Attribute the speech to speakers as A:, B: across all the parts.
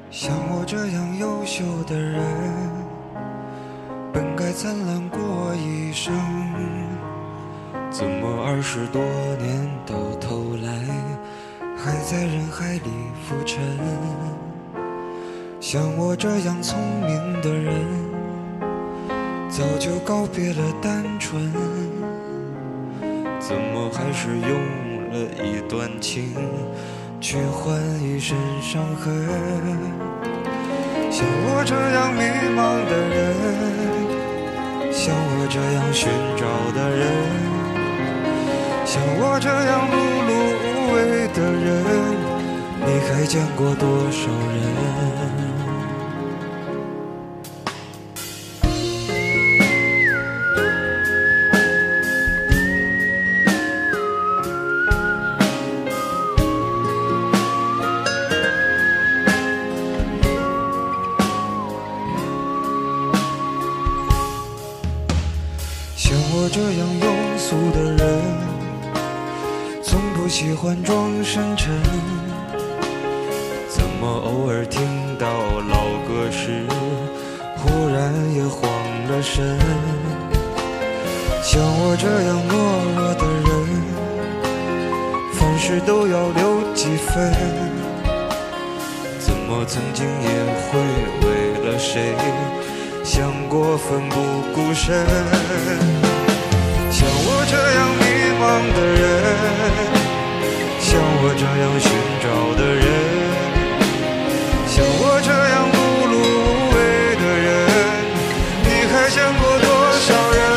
A: 像我这样优秀的人，本该灿烂过一生，怎么20多年到头来，还在人海里浮沉？像我这样聪明的人，早就告别了单纯，怎么还是用了一段情去换一身伤痕？像我这样迷茫的人，像我这样寻找的人，像我这样碌碌无为的人，你还见过多少人？像我这样庸俗的人，从不喜欢装深沉，怎么偶尔听到老歌时，忽然也慌了神？像我这样懦弱的人，凡事都要留几分，怎么曾经也会为了谁想过奋不顾身？像我这样迷茫的人，像我这样寻找的人，像我这样碌碌无为的人，你还见过多少人？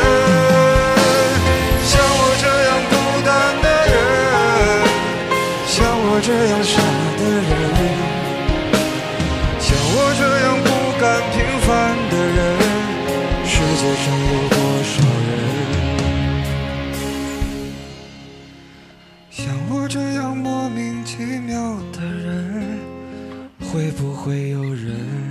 A: 像我这样孤单的人，像我这样傻的人，像我这样不甘平凡的人，世界上有多少人？像我这样莫名其妙的人，会不会有人？